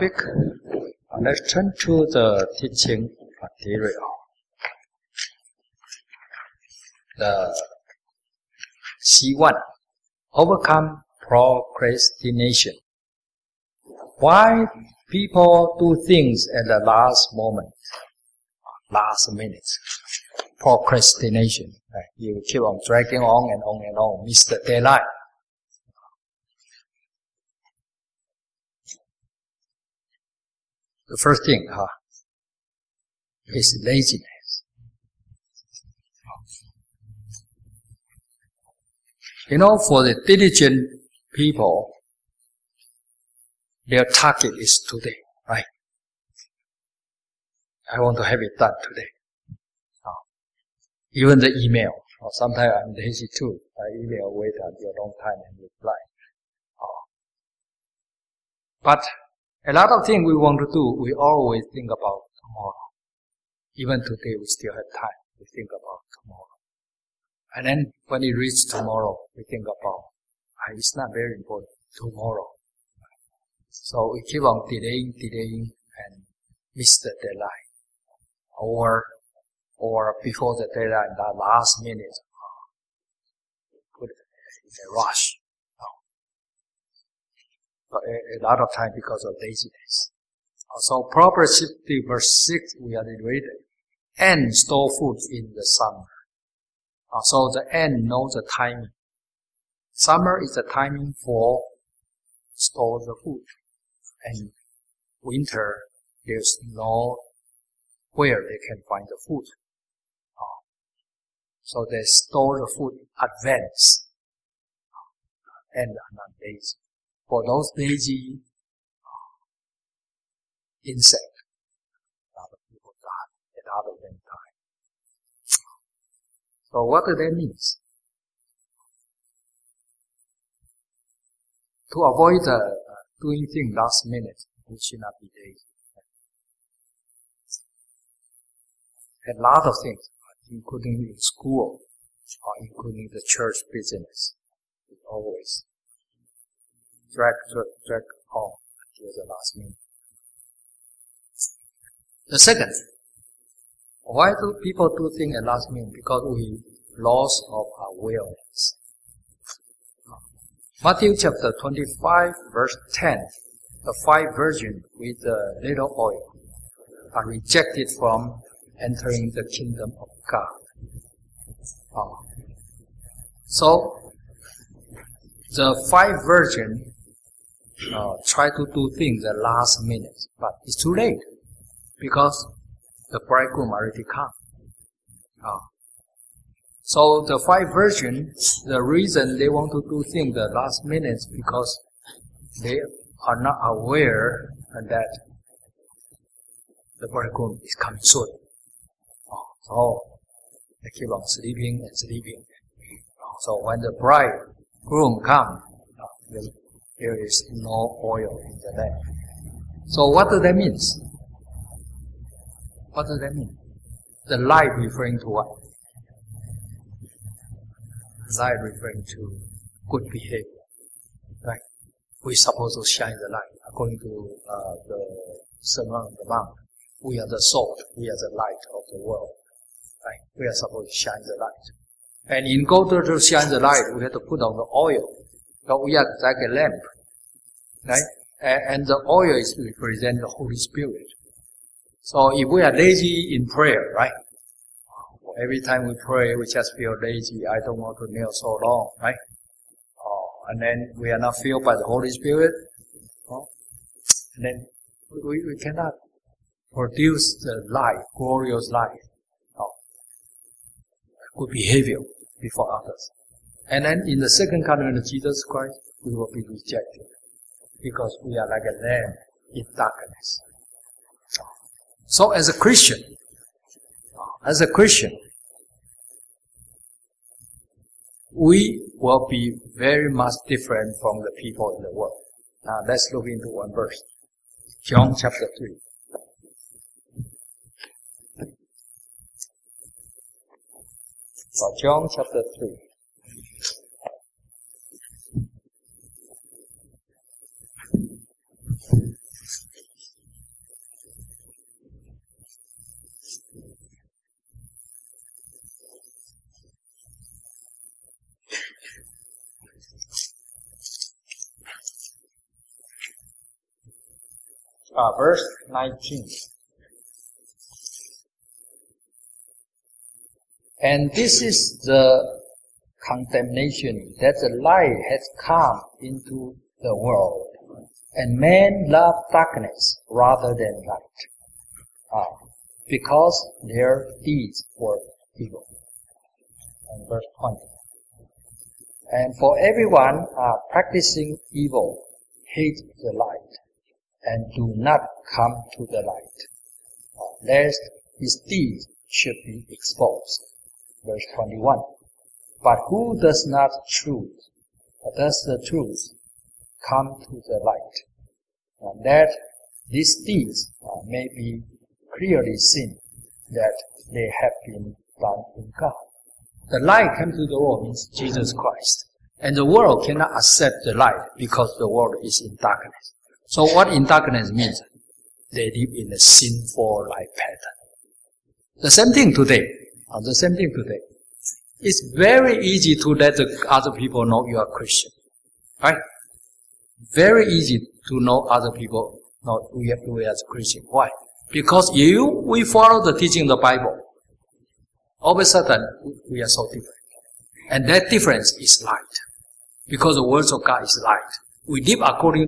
topic. Let's turn to the teaching material. The C1. Overcome procrastination. Why people do things at the last minute. Procrastination. Right? You keep on dragging on and on and on, miss the deadline. The first thing is laziness. You know, for the diligent people, their target is today, right? I want to have it done today. Even the email. Sometimes I'm lazy too. I email wait until a long time and reply. But a lot of things we want to do, we always think about tomorrow. Even today we still have time to think about tomorrow. And then when it reaches tomorrow, we think about, it's not very important, tomorrow. So we keep on delaying and miss the deadline. Or before the deadline, the last minute, put it in a rush. A lot of time because of laziness. So Proverbs 60 verse 6, we are read, and store food in the summer. So the end knows the timing. Summer is the timing for store the food. And winter, there's no where they can find the food. So they store the food advance and are not lazy. For those lazy insects, a lot of people die, a lot of them die. So what does that mean? To avoid doing things last minute, we should not be lazy. A lot of things, including in school, or including the church business, is always drag on until the last minute. The second, why do people do things at last minute? Because we lost of awareness. Matthew chapter 25 verse 10, the 5 virgins with the little oil are rejected from entering the kingdom of God. So, the 5 virgins try to do things at last minute, but it's too late because the bridegroom already come. So the 5 virgins, the reason they want to do things at last minute is because they are not aware that the bridegroom is coming soon. So they keep on sleeping and sleeping. So when the bridegroom comes, there is no oil in the lamp. So what does that mean? What does that mean? The light referring to what? Light referring to good behavior. Right? We're supposed to shine the light. According to the Sermon on the Mount, we are the salt. We are the light of the world. Right? We are supposed to shine the light. And in order to shine the light, we have to put on the oil. So we are like a lamp. Right? And the oil is represent the Holy Spirit. So if we are lazy in prayer, right? Every time we pray, we just feel lazy. I don't want to kneel so long, right? And then we are not filled by the Holy Spirit. And then we cannot produce the light, glorious light, good behavior before others. And then in the second coming of Jesus Christ, we will be rejected because we are like a lamp in darkness. So as a Christian, we will be very much different from the people in the world. Now let's look into one verse. John chapter 3. So John chapter 3. verse 19. And this is the condemnation, that the light has come into the world, and men love darkness rather than light, because their deeds were evil. And verse 20. And for everyone practicing evil hate the light, and do not come to the light, lest his deeds should be exposed. Verse 21. But who does not does the truth come to the light, that these deeds may be clearly seen that they have been done in God. The light came to the world means Jesus Christ. And the world cannot accept the light because the world is in darkness. So what in darkness means? They live in a sinful life pattern. The same thing today. It's very easy to let the other people know you are Christian. Right? Very easy to know other people know we are Christian. Why? Because we follow the teaching of the Bible. All of a sudden, we are so different. And that difference is light. Because the words of God is light. We live according